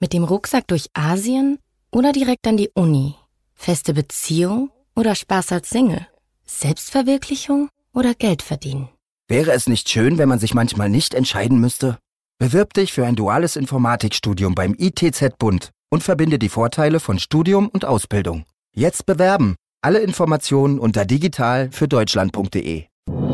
Mit dem Rucksack durch Asien oder direkt an die Uni? Feste Beziehung oder Spaß als Single? Selbstverwirklichung oder Geld verdienen? Wäre es nicht schön, wenn man sich manchmal nicht entscheiden müsste? Bewirb dich für ein duales Informatikstudium beim ITZ Bund und verbinde die Vorteile von Studium und Ausbildung. Jetzt bewerben! Alle Informationen unter digital-für-deutschland.de.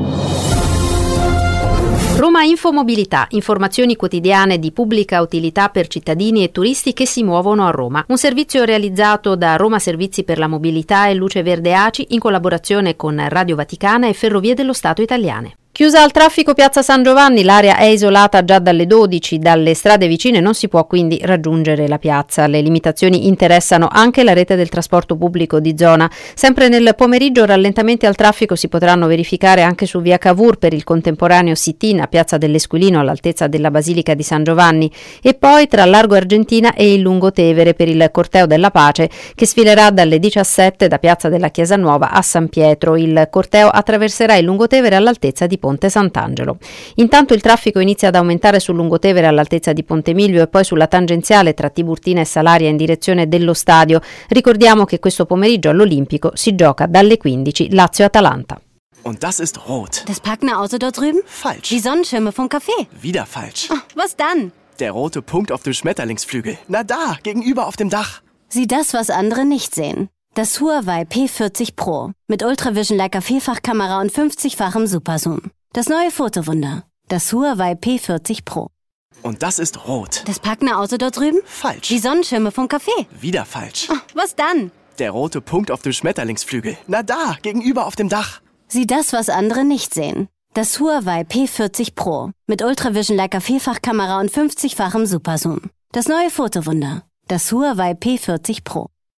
Roma Info Mobilità, informazioni quotidiane di pubblica utilità per cittadini e turisti che si muovono a Roma. Un servizio realizzato da Roma Servizi per la Mobilità e Luce Verde ACI in collaborazione con Radio Vaticana e Ferrovie dello Stato Italiane. Chiusa al traffico Piazza San Giovanni, l'area è isolata già dalle 12, dalle strade vicine non si può quindi raggiungere la piazza. Le limitazioni interessano anche la rete del trasporto pubblico di zona. Sempre nel pomeriggio rallentamenti al traffico si potranno verificare anche su via Cavour per il contemporaneo sit-in a Piazza dell'Esquilino all'altezza della Basilica di San Giovanni e poi tra Largo Argentina e il Lungotevere per il Corteo della Pace che sfilerà dalle 17 da Piazza della Chiesa Nuova a San Pietro. Il corteo attraverserà il Lungotevere all'altezza di Ponte Sant'Angelo. Intanto il traffico inizia ad aumentare sul Lungotevere all'altezza di Ponte Milvio e poi sulla tangenziale tra Tiburtina e Salaria in direzione dello stadio. Ricordiamo che questo pomeriggio all'Olimpico si gioca dalle 15 Lazio-Atalanta. Und das ist rot. Das parkende Auto dort drüben? Falsch. Die Sonnenschirme vom Café? Wieder falsch. Oh, was dann? Der rote Punkt auf dem Schmetterlingsflügel. Na da, gegenüber auf dem Dach. Sieh das, was andere nicht sehen. Das Huawei P40 Pro mit Ultravision Leica Vielfachkamera und 50-fachem Superzoom. Das neue Fotowunder. Das Huawei P40 Pro. Und das ist rot. Das parkende Auto dort drüben? Falsch. Die Sonnenschirme vom Café? Wieder falsch. Oh, was dann? Der rote Punkt auf dem Schmetterlingsflügel. Na da, gegenüber auf dem Dach. Sieh das, was andere nicht sehen. Das Huawei P40 Pro mit Ultravision Leica Vielfachkamera und 50-fachem Superzoom. Das neue Fotowunder. Das Huawei P40 Pro.